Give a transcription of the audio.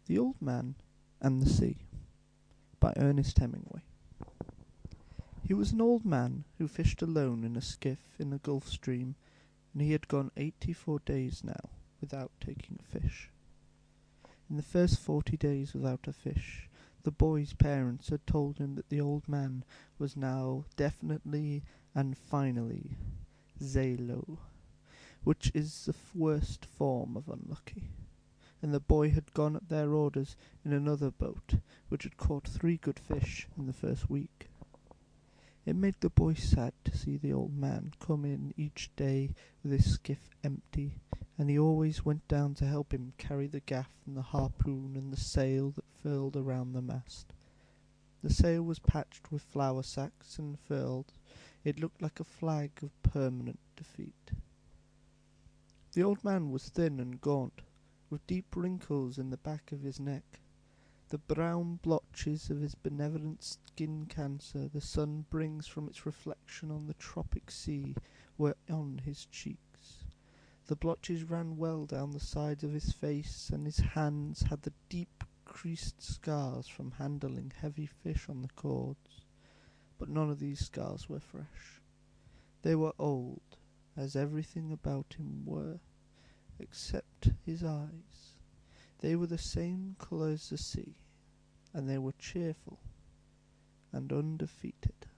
The Old Man and the Sea by Ernest Hemingway. He was an old man who fished alone in a skiff in a Gulf Stream, and he had gone 84 days now without taking a fish. In the first 40 days without a fish, the boy's parents had told him that the old man was now definitely and finally Zalo, which is the worst form of unlucky, and the boy had gone at their orders in another boat, which had caught 3 good fish in the first week. It made the boy sad to see the old man come in each day with his skiff empty, and he always went down to help him carry the gaff and the harpoon and the sail that furled around the mast. The sail was patched with flour sacks and furled. It looked like a flag of permanent defeat. The old man was thin and gaunt, with deep wrinkles in the back of his neck. The brown blotches of his benevolent skin cancer the sun brings from its reflection on the tropic sea were on his cheeks. The blotches ran well down the sides of his face, and his hands had the deep creased scars from handling heavy fish on the cords. But none of these scars were fresh. They were old, as everything about him were, except his eyes. They were the same colour as the sea, and they were cheerful and undefeated.